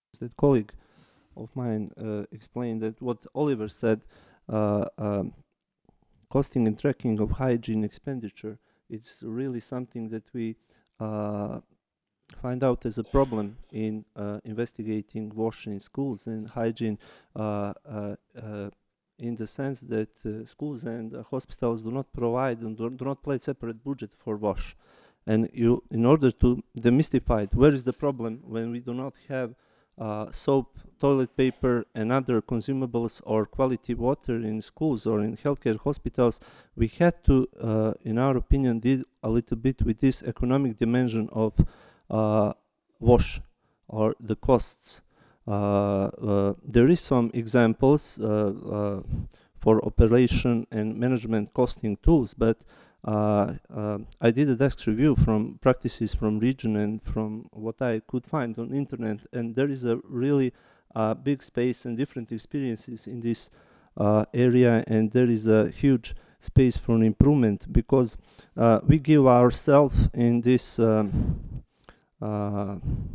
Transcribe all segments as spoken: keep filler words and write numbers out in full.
that colleague of mine uh, explained that what Oliver said, uh, um, costing and tracking of hygiene expenditure, it's really something that we uh, find out as a problem in uh, investigating washing in schools and hygiene uh, uh, uh, in the sense that uh, schools and uh, hospitals do not provide and do, do not play separate budget for wash. And you, in order to demystify it, where is the problem when we do not have uh, soap, toilet paper, and other consumables or quality water in schools or in healthcare hospitals, we had to, uh, in our opinion, deal a little bit with this economic dimension of uh, wash or the costs. Uh, uh, there is some examples uh, uh, for operation and management costing tools, but uh, uh, I did a desk review from practices from region and from what I could find on internet, and there is a really uh, big space and different experiences in this uh, area, and there is a huge space for an improvement because uh, we give ourselves in this um, uh,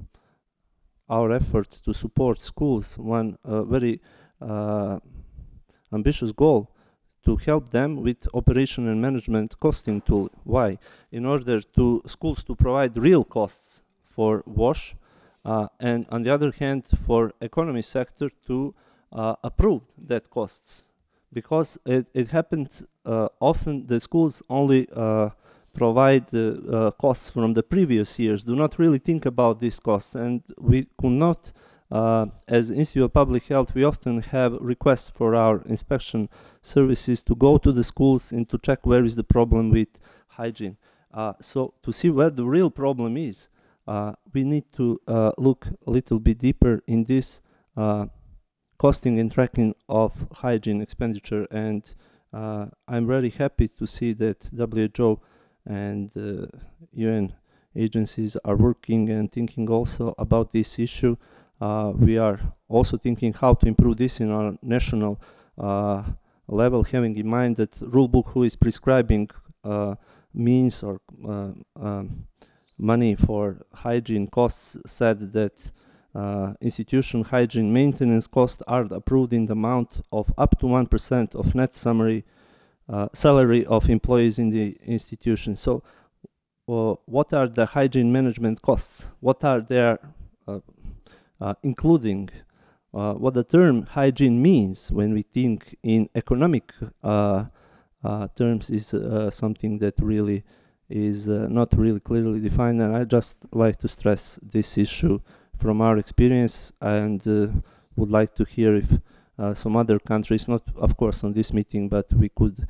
our effort to support schools one uh, very uh, ambitious goal to help them with operation and management costing tool. Why? In order to schools to provide real costs for wash, uh, and on the other hand, for economy sector to uh, approve that costs, because it, it happened uh, often the schools only uh, provide the uh, costs from the previous years, do not really think about these costs, and we could not uh, as Institute of Public Health, we often have requests for our inspection services to go to the schools and to check where is the problem with hygiene. Uh, so to see where the real problem is, uh, we need to uh, look a little bit deeper in this uh, costing and tracking of hygiene expenditure. And uh, I'm very happy to see that W H O and uh, U N agencies are working and thinking also about this issue. Uh, we are also thinking how to improve this in our national uh, level, having in mind that rulebook who is prescribing uh, means or uh, um, money for hygiene costs said that uh, institution hygiene maintenance costs are approved in the amount of up to one percent of net summary uh, salary of employees in the institution. So uh, what are the hygiene management costs? What are their uh, uh, including uh, what the term hygiene means when we think in economic uh, uh, terms is uh, something that really is uh, not really clearly defined, and I just like to stress this issue from our experience, and uh, would like to hear if uh, some other countries, not of course on this meeting, but we could